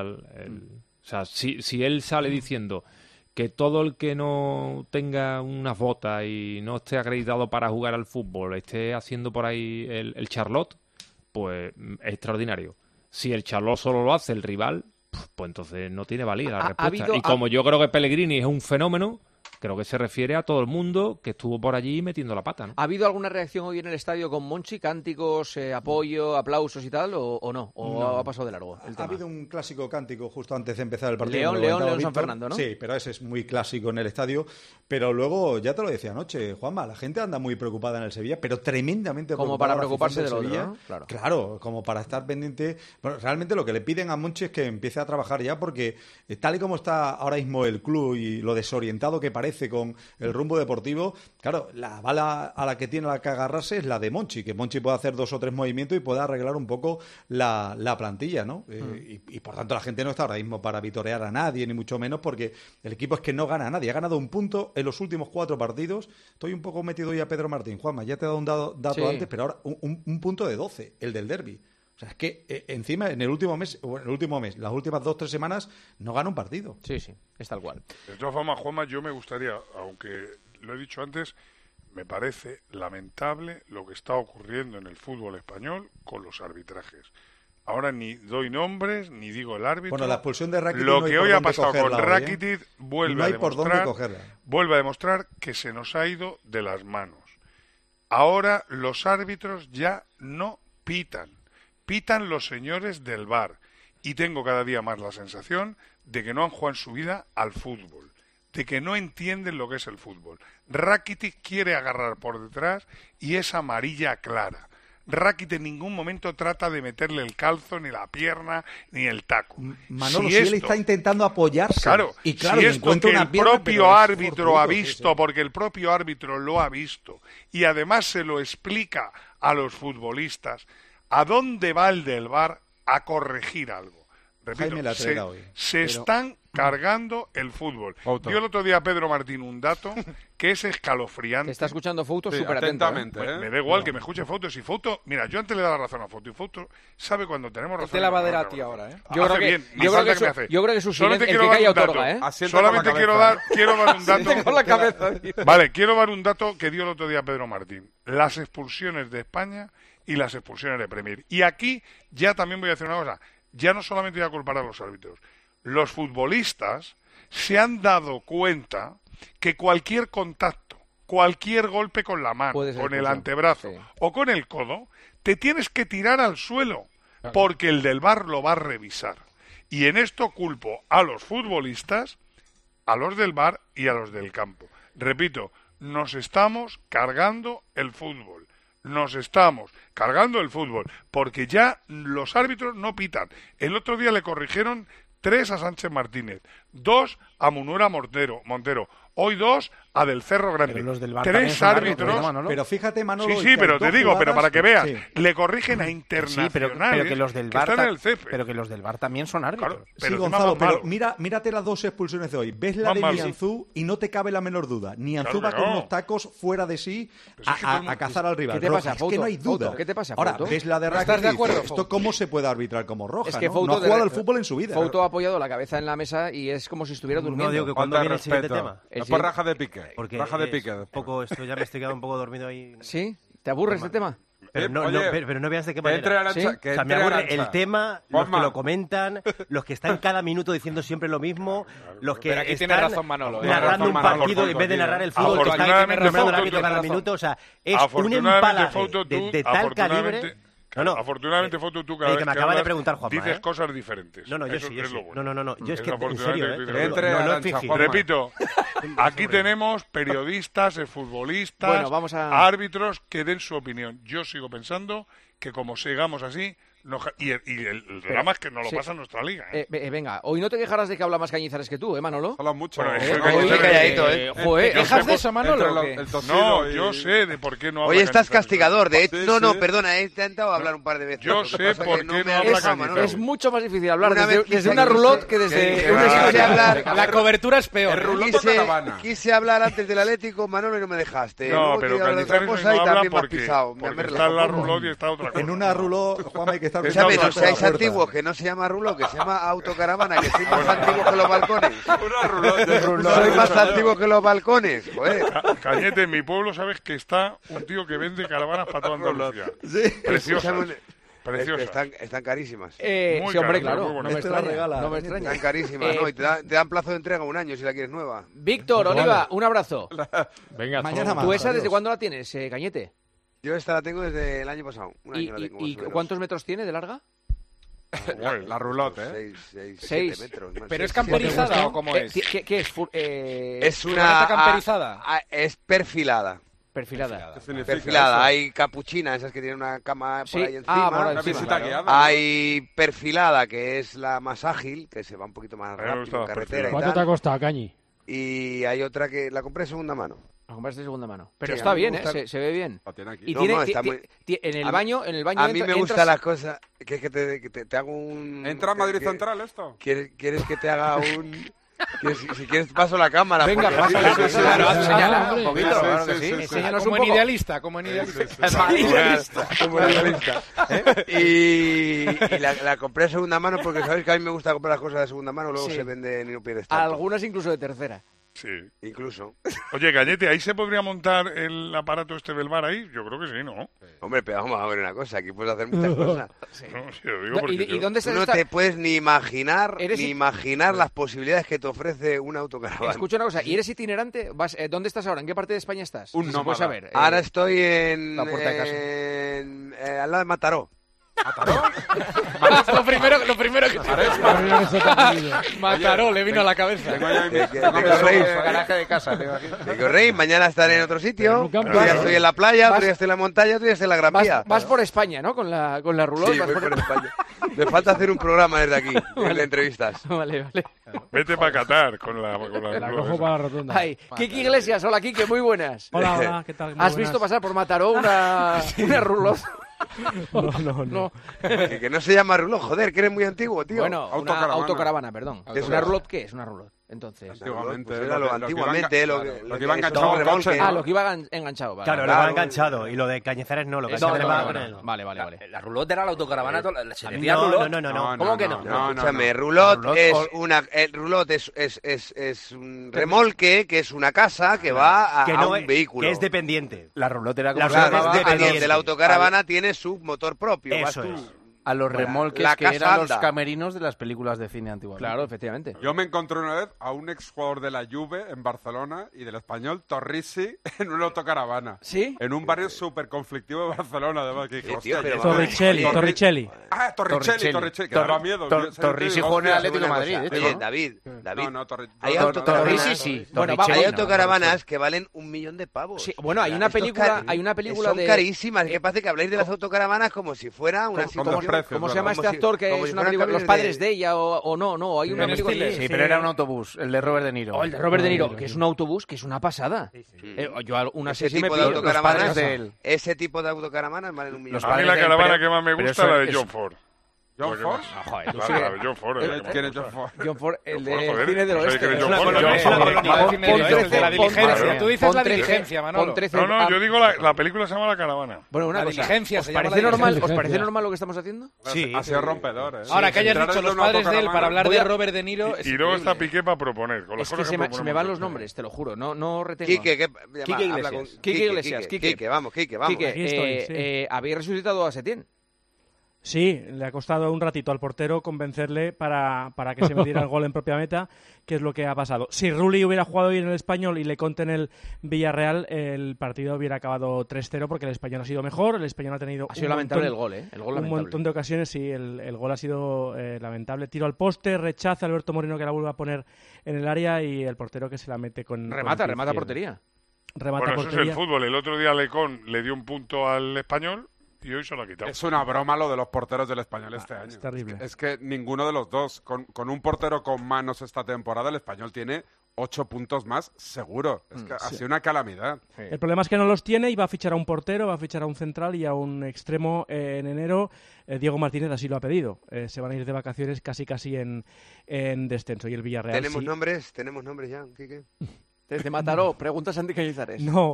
Speaker 16: O sea, si él sale diciendo que todo el que no tenga unas botas y no esté acreditado para jugar al fútbol esté haciendo por ahí el Charlotte, pues es extraordinario. Si el Charlotte solo lo hace el rival, pues entonces no tiene valía la respuesta. Y como yo creo que Pellegrini es un fenómeno, creo que se refiere a todo el mundo que estuvo por allí metiendo la pata, ¿no?
Speaker 3: ¿Ha habido alguna reacción hoy en el estadio con Monchi? ¿Cánticos, apoyo, aplausos y tal? ¿O no? ¿O
Speaker 15: No.
Speaker 3: ha pasado de largo el
Speaker 15: Ha
Speaker 3: tema?
Speaker 15: habido un clásico cántico justo antes de empezar el partido.
Speaker 3: León,
Speaker 15: me lo
Speaker 3: León,
Speaker 15: comentaba
Speaker 3: León, San
Speaker 15: Víctor.
Speaker 3: Fernando, ¿no?
Speaker 15: Sí, pero ese es muy clásico en el estadio. Pero luego, ya te lo decía anoche, Juanma, la gente anda muy preocupada en el Sevilla, pero tremendamente
Speaker 3: Como
Speaker 15: preocupada.
Speaker 3: para preocuparse
Speaker 15: la afición
Speaker 3: del otro,
Speaker 15: Sevilla.
Speaker 3: ¿no?
Speaker 15: Claro, como para estar pendiente. Bueno, realmente lo que le piden a Monchi es que empiece a trabajar ya, porque tal y como está ahora mismo el club y lo desorientado que parece con el rumbo deportivo, claro, la bala a la que tiene la que agarrarse es la de Monchi, que Monchi pueda hacer 2 o 3 movimientos y pueda arreglar un poco la plantilla, ¿no? Y por tanto la gente no está ahora mismo para vitorear a nadie, ni mucho menos, porque el equipo es que no gana a nadie. Ha ganado un punto en los últimos 4 partidos. Estoy un poco metido ya a Pedro Martín. Juanma, ya te he dado un dato
Speaker 3: Sí.
Speaker 15: antes, pero ahora un punto de 12, el del derbi. O sea, es que encima en el último mes, las últimas 2 o 3 semanas, no gana un partido.
Speaker 3: Sí, sí, es tal cual.
Speaker 4: De todas formas, Juanma, yo me gustaría, aunque lo he dicho antes, me parece lamentable lo que está ocurriendo en el fútbol español con los arbitrajes. Ahora ni doy nombres, ni digo el árbitro.
Speaker 15: Bueno, la expulsión de Rakitic
Speaker 4: Lo
Speaker 15: no hay
Speaker 4: que
Speaker 15: por
Speaker 4: hoy ha
Speaker 15: dónde
Speaker 4: pasado con
Speaker 15: cogerla hoy, ¿eh?
Speaker 4: Rakitic vuelve
Speaker 15: No hay
Speaker 4: a
Speaker 15: por dónde
Speaker 4: demostrar,
Speaker 15: cogerla.
Speaker 4: vuelve a demostrar que se nos ha ido de las manos. Ahora los árbitros ya no pitan. Pitan los señores del VAR. Y tengo cada día más la sensación de que no han jugado en su vida al fútbol, de que no entienden lo que es el fútbol. Rakitic quiere agarrar por detrás y es amarilla clara. Rakitic en ningún momento trata de meterle el calzo, ni la pierna, ni el taco.
Speaker 15: Manolo, si él está intentando apoyarse.
Speaker 4: Claro,
Speaker 15: y claro,
Speaker 4: si
Speaker 15: y
Speaker 4: esto
Speaker 15: encuentra
Speaker 4: que
Speaker 15: una
Speaker 4: el
Speaker 15: pierna,
Speaker 4: propio
Speaker 15: pero es
Speaker 4: árbitro
Speaker 15: fortuito,
Speaker 4: ha visto,
Speaker 15: sí.
Speaker 4: porque el propio árbitro lo ha visto, y además se lo explica a los futbolistas, ¿a dónde va el del VAR a corregir algo? Repito,
Speaker 15: Jaime Latrera hoy.
Speaker 4: se están cargando el fútbol. Dio el otro día a Pedro Martín un dato que es escalofriante.
Speaker 3: Te está escuchando Fouto
Speaker 10: Sí,
Speaker 3: súper atento.
Speaker 10: atentamente,
Speaker 4: Pues
Speaker 10: ¿eh?
Speaker 4: me da igual que me escuche Fouto. Si Fouto, mira, yo antes le daba la razón a Fouto y Fouto sabe cuando tenemos razón.
Speaker 8: Te la va a dar a ti ahora, ¿eh?
Speaker 3: Yo creo que- yo creo que su- yo creo que su
Speaker 4: Solamente
Speaker 3: silencio- el
Speaker 4: quiero
Speaker 3: que
Speaker 4: dar
Speaker 3: calla
Speaker 4: un dato.
Speaker 3: otorga, ¿eh?
Speaker 10: Asiente
Speaker 4: Solamente
Speaker 10: con la
Speaker 4: quiero
Speaker 10: cabeza.
Speaker 4: dar un dato.
Speaker 8: Asiente con la cabeza.
Speaker 4: Vale, quiero dar un dato que dio el otro día Pedro Martín. Las expulsiones de España y las expulsiones de Premier. Y aquí ya también voy a decir una cosa. Ya no solamente voy a culpar a los árbitros. Los futbolistas se han dado cuenta que cualquier contacto, cualquier golpe con la mano,
Speaker 3: Puede ser
Speaker 4: con el
Speaker 3: expulsión.
Speaker 4: antebrazo
Speaker 3: Sí.
Speaker 4: o con el codo, te tienes que tirar al suelo, porque el del VAR lo va a revisar. Y en esto culpo a los futbolistas, a los del VAR y a los del campo. Repito, nos estamos cargando el fútbol. Nos estamos cargando el fútbol, porque ya los árbitros no pitan. El otro día le corrigieron 3 a Sánchez Martínez, 2 a Munuera Montero, hoy 2 a Del Cerro Grande.
Speaker 6: Pero los del VAR también
Speaker 4: 3
Speaker 6: son árbitros,
Speaker 4: árbitros.
Speaker 6: ¿no, Manolo?
Speaker 15: Pero fíjate, Manolo.
Speaker 4: Sí,
Speaker 15: que hay
Speaker 4: pero te
Speaker 15: dos
Speaker 4: digo, pero
Speaker 15: jugadas-
Speaker 4: para que veas,
Speaker 15: Sí.
Speaker 4: le corrigen a
Speaker 6: Sí,
Speaker 4: internacionales
Speaker 6: pero que los del VAR
Speaker 4: están en el césped.
Speaker 6: pero que los del VAR también son árbitros.
Speaker 4: Claro,
Speaker 15: Sí,
Speaker 4: pero
Speaker 15: Gonzalo,
Speaker 4: encima más
Speaker 15: pero
Speaker 4: malo.
Speaker 15: mírate las dos expulsiones de hoy. Ves la
Speaker 4: Más
Speaker 15: de
Speaker 4: malo.
Speaker 15: Nianzú y no te cabe la menor duda. Nianzú
Speaker 4: Claro
Speaker 15: va
Speaker 4: que
Speaker 15: con
Speaker 4: no.
Speaker 15: unos tacos fuera de sí
Speaker 4: Pero es que todo el
Speaker 15: a
Speaker 4: mundo-
Speaker 15: cazar al rival.
Speaker 3: ¿Qué te
Speaker 15: Roja,
Speaker 3: pasa,
Speaker 15: es que
Speaker 3: Fouto?
Speaker 15: no hay duda.
Speaker 3: Fouto, ¿qué te pasa,
Speaker 15: Ahora,
Speaker 3: Fouto?
Speaker 15: ves la de
Speaker 8: ¿No
Speaker 15: Rakitic
Speaker 8: estás de
Speaker 15: y dices,
Speaker 8: acuerdo,
Speaker 15: ¿esto
Speaker 8: Fouto?
Speaker 15: cómo se puede arbitrar como roja?
Speaker 3: Es que
Speaker 15: ¿no?
Speaker 3: Fouto
Speaker 15: No ha
Speaker 3: de
Speaker 15: jugado
Speaker 3: verdad-
Speaker 15: al fútbol en su vida.
Speaker 3: Fouto ha apoyado la cabeza en la mesa y es como si estuviera durmiendo.
Speaker 13: No, digo que cuando
Speaker 10: Falta de
Speaker 13: viene el siguiente
Speaker 10: respeto.
Speaker 13: tema.
Speaker 3: El
Speaker 10: Después
Speaker 3: siguiente-
Speaker 10: raja de Piqué.
Speaker 13: Porque
Speaker 10: Raja de
Speaker 13: es
Speaker 10: Piqué.
Speaker 13: un poco, esto ya me estoy quedando un poco dormido ahí.
Speaker 3: ¿Sí? ¿Te aburre este tema?
Speaker 13: Pero no,
Speaker 10: Oye,
Speaker 13: pero no veas de qué
Speaker 10: que entre
Speaker 13: manera.
Speaker 10: Arantxa,
Speaker 3: ¿Sí?
Speaker 10: que
Speaker 13: O sea, me
Speaker 10: entre
Speaker 13: aburre
Speaker 10: Arantxa.
Speaker 13: el tema, los
Speaker 10: Juanma.
Speaker 13: que lo comentan, los que están cada minuto diciendo siempre lo mismo, los que
Speaker 8: Pero aquí tiene
Speaker 13: están
Speaker 8: razón Manolo, ¿eh?
Speaker 13: narrando
Speaker 10: Tiene
Speaker 13: un
Speaker 10: razón Manolo,
Speaker 13: partido en vez de
Speaker 10: Fouto,
Speaker 13: narrar el
Speaker 10: tío.
Speaker 13: fútbol, que están
Speaker 4: Afortunadamente,
Speaker 13: nombrando al
Speaker 4: Fouto
Speaker 13: árbitro
Speaker 8: tiene
Speaker 13: cada
Speaker 8: razón.
Speaker 13: minuto. O sea, es un
Speaker 4: Afortunadamente,
Speaker 13: empalague
Speaker 4: Fouto, tú-
Speaker 13: de tal
Speaker 4: afortunadamente-
Speaker 13: calibre. No, no.
Speaker 4: Afortunadamente, Fouto, tú cada
Speaker 13: que
Speaker 4: vez
Speaker 13: me acaba de
Speaker 4: hablas,
Speaker 13: preguntar Juanma,
Speaker 4: dices
Speaker 13: ¿eh?
Speaker 4: cosas diferentes.
Speaker 13: No, no, yo
Speaker 4: Eso
Speaker 13: sí, yo
Speaker 4: es
Speaker 13: sí.
Speaker 4: lo bueno.
Speaker 13: No, yo es que, en
Speaker 4: afortunadamente
Speaker 13: serio,
Speaker 4: que dices
Speaker 10: Entre
Speaker 13: no lo he
Speaker 10: Arantxa,
Speaker 13: fingido.
Speaker 10: Juanma.
Speaker 4: Repito, aquí tenemos periodistas, futbolistas,
Speaker 3: Bueno, vamos a-
Speaker 4: árbitros que den su opinión. Yo sigo pensando que como sigamos así, el drama es que no lo
Speaker 3: sí.
Speaker 4: pasa en nuestra liga.
Speaker 3: Venga, hoy no te quejarás de que habla más Cañizares que tú, ¿eh, Manolo?
Speaker 10: Habla mucho.
Speaker 4: Bueno,
Speaker 3: Hoy
Speaker 4: Cañizares-
Speaker 12: calladito, ¿eh?
Speaker 3: Joder,
Speaker 4: Yo
Speaker 8: ¿Quejas
Speaker 4: sé
Speaker 8: de eso, Manolo? o qué?
Speaker 10: El tosido
Speaker 4: No,
Speaker 10: y-
Speaker 4: yo sé de por qué no habla
Speaker 12: Hoy estás
Speaker 4: Cañizares.
Speaker 12: castigador, de hecho.
Speaker 10: Sí,
Speaker 12: No, no,
Speaker 10: sí.
Speaker 12: perdona, he intentado hablar un par de veces.
Speaker 4: Yo
Speaker 12: Lo que
Speaker 4: sé
Speaker 12: pasa
Speaker 4: por
Speaker 12: que
Speaker 4: qué no
Speaker 12: me ha
Speaker 4: habla
Speaker 12: dejado,
Speaker 4: Cañizares.
Speaker 12: Manolo.
Speaker 3: Es mucho más difícil hablar
Speaker 12: Una
Speaker 3: desde,
Speaker 12: vez quise-
Speaker 3: desde una roulotte que desde
Speaker 12: que
Speaker 3: una
Speaker 12: quise
Speaker 3: silla.
Speaker 12: hablar-
Speaker 8: La cobertura es peor.
Speaker 10: El rulón caravana.
Speaker 12: Quise hablar antes del Atlético, Manolo, y no me dejaste.
Speaker 4: No,
Speaker 12: Luego
Speaker 4: pero
Speaker 12: quería hablar de otra
Speaker 4: Cañizares hoy
Speaker 12: cosa
Speaker 4: no
Speaker 12: y
Speaker 4: habla
Speaker 12: también me has
Speaker 4: porque,
Speaker 12: pisado. Me
Speaker 4: porque
Speaker 12: has
Speaker 4: está en la
Speaker 12: relajado.
Speaker 4: rulot y está otra cosa.
Speaker 15: En una ruló, Juan, hay que estar
Speaker 12: Escúchame,
Speaker 15: pensando
Speaker 12: no seáis
Speaker 15: por la puerta.
Speaker 12: antiguos, que no se llama rulo, que se llama autocaravana, que soy más antiguo que los balcones.
Speaker 10: Una rulón.
Speaker 12: Soy más antiguo que los balcones, joder.
Speaker 4: Cañete, en mi pueblo sabes que está un tío que vende caravanas para toda Andalucía. Preciosas.
Speaker 12: Escúchame,
Speaker 4: Preciosas.
Speaker 12: Están carísimas.
Speaker 4: Muy
Speaker 3: Sí, hombre,
Speaker 4: caro,
Speaker 3: claro,
Speaker 4: muy
Speaker 3: no me
Speaker 4: bonito.
Speaker 3: extraña. No me extraña.
Speaker 12: Están carísimas, ¿no? Y te dan plazo de entrega 1 año si la quieres nueva.
Speaker 3: Víctor, Oliva, un abrazo.
Speaker 16: Venga, hasta
Speaker 15: Mañana
Speaker 16: luego.
Speaker 15: más.
Speaker 3: ¿Tú esa desde
Speaker 15: adiós.
Speaker 3: cuándo la tienes, Cañete?
Speaker 12: Yo esta la tengo desde el año pasado. Un
Speaker 3: ¿Y,
Speaker 12: año la tengo,
Speaker 3: y
Speaker 12: más o menos.
Speaker 3: cuántos metros tiene de larga?
Speaker 10: La roulotte, ¿eh?
Speaker 12: 6,
Speaker 3: 6
Speaker 12: 7 metros. más.
Speaker 8: ¿Pero es
Speaker 12: 6,
Speaker 8: camperizada o cómo es?
Speaker 3: ¿Qué es?
Speaker 12: Es una...
Speaker 8: ¿Furgoneta camperizada?
Speaker 12: Es perfilada.
Speaker 3: Perfilada.
Speaker 10: ¿Qué significa
Speaker 12: Perfilada.
Speaker 10: eso?
Speaker 12: Hay capuchina, esas que tienen una cama
Speaker 3: Sí.
Speaker 12: por ahí encima.
Speaker 3: Por ahí
Speaker 10: Una
Speaker 3: encima.
Speaker 10: visita guiada. ¿no?
Speaker 12: Hay perfilada, que es la más ágil, que se va un poquito más
Speaker 4: me
Speaker 12: rápido
Speaker 4: gusta
Speaker 12: en
Speaker 4: la
Speaker 12: carretera y
Speaker 18: ¿Cuánto te ha
Speaker 12: tal.
Speaker 18: costado, Cañi?
Speaker 12: Y hay otra que la compré de segunda mano.
Speaker 3: La compraste de segunda mano. Pero
Speaker 12: Sí,
Speaker 3: está
Speaker 12: a mí me
Speaker 3: bien, ¿eh?
Speaker 12: gusta-
Speaker 3: Se ve bien.
Speaker 10: La tiene aquí.
Speaker 3: Y
Speaker 12: No,
Speaker 3: tiene,
Speaker 12: no, está muy-
Speaker 3: en el
Speaker 12: a mí-
Speaker 3: baño, en el baño
Speaker 12: A mí me
Speaker 3: entras-
Speaker 12: gustan las cosas... Que es que te hago un...
Speaker 10: ¿Entra a Madrid
Speaker 12: que-
Speaker 10: Central esto?
Speaker 12: ¿Quieres que te haga un...? Si quieres paso la cámara.
Speaker 3: Venga,
Speaker 12: porque-
Speaker 3: pásala,
Speaker 12: Sí, sí, sí,
Speaker 3: pásala,
Speaker 12: sí,
Speaker 3: enséñala,
Speaker 12: sí,
Speaker 3: un poquito,
Speaker 12: sí,
Speaker 3: claro
Speaker 12: sí,
Speaker 3: que sí.
Speaker 12: sí, sí.
Speaker 3: Enséñanos
Speaker 8: Como
Speaker 3: un
Speaker 8: en
Speaker 3: poco.
Speaker 8: idealista, como en idealista.
Speaker 12: Como idealista. Y la compré de segunda mano porque sabéis que a mí me gusta comprar las cosas de segunda mano, luego
Speaker 3: Sí.
Speaker 12: se venden y no pierdes tanto.
Speaker 3: Algunas incluso de tercera.
Speaker 4: Sí.
Speaker 12: Incluso.
Speaker 4: Oye, Cañete, ¿ahí se podría montar el aparato este del bar ahí? Yo creo que sí, ¿no?
Speaker 12: Hombre, pero vamos a ver una cosa, aquí puedes hacer muchas cosas.
Speaker 4: No, sí, lo digo porque
Speaker 3: ¿Y dónde
Speaker 12: Tú
Speaker 3: estás?
Speaker 12: no te puedes ni imaginar,
Speaker 3: Eres-
Speaker 12: las posibilidades que te ofrece una autocaravana.
Speaker 3: Escucha una cosa, ¿y eres itinerante? ¿Dónde estás ahora? ¿En qué parte de España estás?
Speaker 10: Un
Speaker 3: Si se
Speaker 10: nómada.
Speaker 3: puede saber.
Speaker 12: Ahora estoy en...
Speaker 3: la puerta de casa.
Speaker 12: al lado de Mataró.
Speaker 8: Lo primero que Mataró, le vino a la cabeza.
Speaker 12: Garaje de casa. Rey, mañana estaré en otro sitio. Yo ya estoy en la playa, otro día estoy en la montaña, otro día estoy en la Gran Vía.
Speaker 3: Vas por España, ¿no? Con la roulotte.
Speaker 12: Sí, voy por España. Me falta hacer un programa desde aquí, de entrevistas.
Speaker 3: Vale.
Speaker 4: Vete para Qatar con la
Speaker 18: cojo para la rotonda.
Speaker 3: Ay, Kiki Iglesias, hola Kiki, muy buenas.
Speaker 18: Hola, ¿qué tal? Muy
Speaker 3: ¿Has visto pasar por Mataró una roulotte?
Speaker 18: No.
Speaker 12: Que no se llama roulotte, joder, que eres muy antiguo, tío.
Speaker 3: Bueno, autocaravana, perdón. ¿Es una roulotte qué es una roulotte? Entonces,
Speaker 10: antiguamente,
Speaker 12: lo que iba
Speaker 10: enganchado al coche.
Speaker 3: Lo que iba enganchado, vale.
Speaker 13: Claro, lo iba enganchado. Y lo de Cañizares no, lo que
Speaker 3: Vale.
Speaker 5: La roulotte era la autocaravana. Se decía
Speaker 13: No.
Speaker 5: ¿Cómo que no?
Speaker 12: Escúchame, roulotte es un remolque, que es una casa que va a un vehículo.
Speaker 13: Que es dependiente.
Speaker 6: La roulotte era como
Speaker 12: es dependiente. La autocaravana tiene su motor propio.
Speaker 13: Eso
Speaker 12: vas tú.
Speaker 13: es.
Speaker 6: A los remolques que eran los camerinos de las películas de cine antiguas.
Speaker 3: Claro, efectivamente.
Speaker 10: Yo me encontré una vez a un exjugador de la Juve en Barcelona y del Español, Torrisi, en una autocaravana.
Speaker 3: ¿Sí?
Speaker 10: En un barrio súper conflictivo de Barcelona, además. Que dije,
Speaker 18: Torricelli.
Speaker 10: Ah, Torricelli, que daba miedo.
Speaker 6: Torrisi jugó en el Atlético de Madrid, de hecho.
Speaker 12: Oye, David.
Speaker 6: Torrisi sí.
Speaker 12: Bueno, hay autocaravanas que valen 1 millón de pavos.
Speaker 3: Sí, bueno, hay una película
Speaker 12: son carísimas. Que parece que habláis de las autocaravanas como si fuera una situación.
Speaker 3: ¿Cómo se llama este actor que es una película? Los padres de ella o no, hay una película.
Speaker 6: Sí, pero era un autobús, el de Robert De Niro.
Speaker 3: El de Robert De Niro, que es un autobús, que es una pasada. Yo
Speaker 12: ese tipo de autocaravanas, ese tipo de autocaravanas valen 1 millón.
Speaker 4: A mí la caravana que más me gusta es la de John Ford.
Speaker 10: ¿John Ford?
Speaker 4: John Ford.
Speaker 10: ¿Quién es John Ford?
Speaker 3: John Ford, el de cine del oeste.
Speaker 8: La diligencia. Tú dices la diligencia, Manolo.
Speaker 4: No, yo digo la película se llama La Caravana.
Speaker 3: Bueno, una
Speaker 8: la
Speaker 3: cosa.
Speaker 8: diligencia
Speaker 3: ¿Os parece normal lo que estamos haciendo?
Speaker 10: Sí. Ha sido rompedor, ¿eh?
Speaker 8: Ahora, que hayas dicho los padres de él para hablar de Robert De Niro...
Speaker 4: Y luego está Piqué para proponer.
Speaker 3: Es que se me van los nombres, te lo juro. No retengo.
Speaker 12: Quique
Speaker 3: Iglesias.
Speaker 12: Quique, vamos.
Speaker 3: Quique, ¿habéis resucitado a Setién?
Speaker 18: Sí, le ha costado un ratito al portero convencerle para que se metiera el gol en propia meta, que es lo que ha pasado. Si Rulli hubiera jugado hoy en el Español y Lecomte en el Villarreal, el partido hubiera acabado 3-0 porque el Español ha sido mejor, el Español ha tenido
Speaker 3: lamentable el gol, el gol
Speaker 18: un montón de ocasiones, sí, el gol ha sido lamentable. Tiro al poste, rechaza Alberto Moreno que la vuelve a poner en el área y el portero que se la mete con...
Speaker 3: Remata portería.
Speaker 4: Bueno, eso es el fútbol. El otro día Lecón le dio un punto al Español y hoy se lo ha quitado.
Speaker 10: Es una broma lo de los porteros del Español este año.
Speaker 18: Es terrible.
Speaker 10: Es que ninguno de los dos, con un portero con manos esta temporada, el Español tiene 8 puntos más seguro. Es que ha sido una calamidad.
Speaker 18: Sí. El problema es que no los tiene y va a fichar a un portero, va a fichar a un central y a un extremo en enero. Diego Martínez así lo ha pedido. Se van a ir de vacaciones casi en descenso. Y el Villarreal
Speaker 12: ¿Tenemos nombres ya, Quique?
Speaker 3: Desde Mataró, preguntas Santi Cañizares.
Speaker 18: No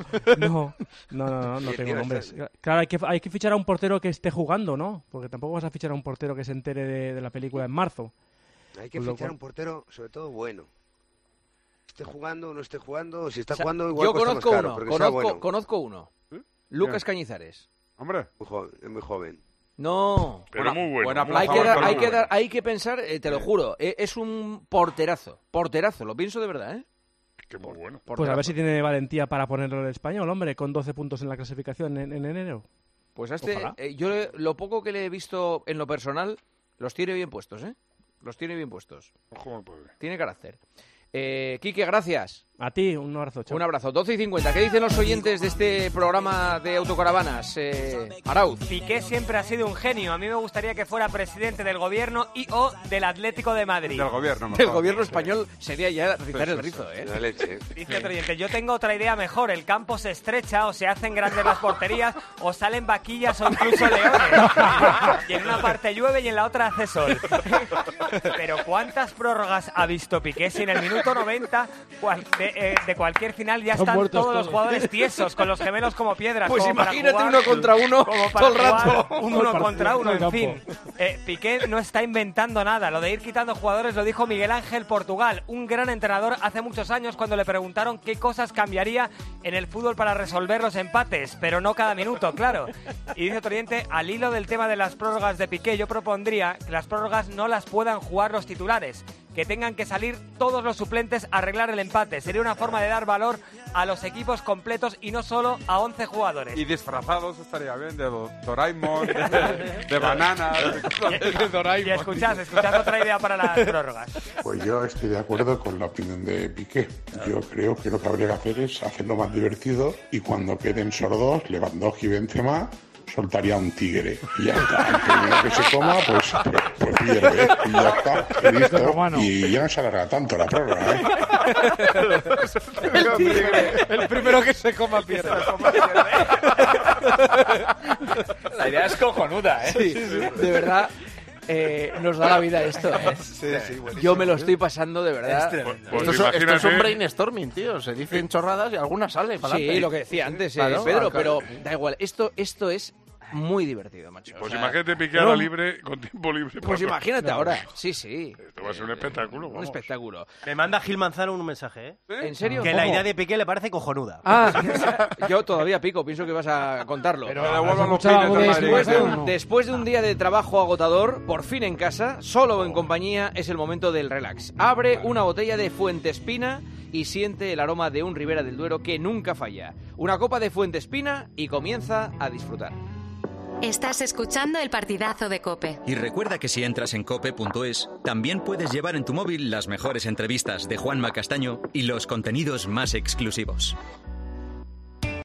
Speaker 18: tengo nombres. Claro, hay que fichar a un portero que esté jugando, ¿no? Porque tampoco vas a fichar a un portero que se entere de la película en marzo.
Speaker 12: Hay que fichar a un portero, sobre todo bueno. Esté jugando o no esté jugando, si está jugando igual.
Speaker 3: Yo conozco uno. Lucas Cañizares.
Speaker 10: Hombre,
Speaker 12: es muy joven.
Speaker 3: No,
Speaker 4: pero muy bueno.
Speaker 3: Hay que pensar, te lo juro, es un porterazo, lo pienso de verdad, ¿eh?
Speaker 4: Que muy bueno.
Speaker 18: Pues a ver si tiene valentía para ponerlo en el Español, hombre, con 12 puntos en la clasificación en enero.
Speaker 3: Pues yo lo poco que le he visto en lo personal, los tiene bien puestos, ¿eh? Los tiene bien puestos.
Speaker 4: Ojo,
Speaker 3: tiene carácter. Quique, gracias.
Speaker 18: A ti, un abrazo. Chao.
Speaker 3: Un abrazo. 12:50. ¿Qué dicen los oyentes de este programa de autocaravanas? Arauz.
Speaker 19: Piqué siempre ha sido un genio. A mí me gustaría que fuera presidente del gobierno y o del Atlético de Madrid.
Speaker 10: Del gobierno,
Speaker 3: mejor. El gobierno español sería ya rizar el rizo, ¿eh?
Speaker 12: La leche.
Speaker 19: Dice otro oyente, yo tengo otra idea mejor. El campo se estrecha o se hacen grandes las porterías o salen vaquillas o incluso leones. Y en una parte llueve y en la otra hace sol. Pero ¿cuántas prórrogas ha visto Piqué si en el minuto 90 de cualquier final ya están todos los jugadores tiesos, con los gemelos como piedras?
Speaker 3: Pues
Speaker 19: como
Speaker 3: imagínate
Speaker 19: jugar,
Speaker 3: uno contra uno todo el rato.
Speaker 19: Un uno contra uno, en fin. Piqué no está inventando nada. Lo de ir quitando jugadores lo dijo Miguel Ángel Portugal, un gran entrenador hace muchos años cuando le preguntaron qué cosas cambiaría en el fútbol para resolver los empates, pero no cada minuto, claro. Y dice otro oyente, al hilo del tema de las prórrogas de Piqué, yo propondría que las prórrogas no las puedan jugar los titulares, que tengan que salir todos los suplentes a arreglar el empate. Sería una forma de dar valor a los equipos completos y no solo a 11 jugadores.
Speaker 10: Y disfrazados estaría bien, de Doraemon, de banana.
Speaker 19: De Doraemon. Y escuchad otra idea para las prórrogas.
Speaker 20: Pues yo estoy de acuerdo con la opinión de Piqué. Yo creo que lo que habría que hacer es hacerlo más divertido y cuando queden sordos, Lewandowski y Benzema, soltaría un tigre y ya está. El primero que se coma, pues pierde. Y ya está, y listo. Y ya no se alarga tanto la prórroga, ¿eh?
Speaker 8: El primero que se coma pierde.
Speaker 3: La idea es cojonuda, ¿eh?
Speaker 6: Sí, de verdad. Nos da la vida esto, ¿eh? Yo me lo estoy pasando de verdad. Esto es un brainstorming, tío. Se dicen chorradas y algunas salen para adelante.
Speaker 3: Sí, lo que decía antes,
Speaker 6: claro,
Speaker 3: Pedro, pero da igual. Esto es muy divertido, macho.
Speaker 4: Pues imagínate Piqué a la libre, con tiempo libre.
Speaker 3: Pues imagínate ahora. Sí.
Speaker 4: Esto va a ser un espectáculo,
Speaker 3: Un espectáculo.
Speaker 13: Me manda Gil Manzano un mensaje, ¿eh?
Speaker 3: ¿En serio?
Speaker 13: Que la idea de Piqué le parece cojonuda.
Speaker 3: Yo todavía pienso que vas a contarlo.
Speaker 10: Pero
Speaker 3: después de un día de trabajo agotador, por fin en casa, solo o en compañía, es el momento del relax. Abre una botella de Fuentespina y siente el aroma de un Ribera del Duero que nunca falla. Una copa de Fuentespina y comienza a disfrutar.
Speaker 1: Estás escuchando el partidazo de COPE.
Speaker 2: Y recuerda que si entras en cope.es, también puedes llevar en tu móvil las mejores entrevistas de Juanma Castaño y los contenidos más exclusivos.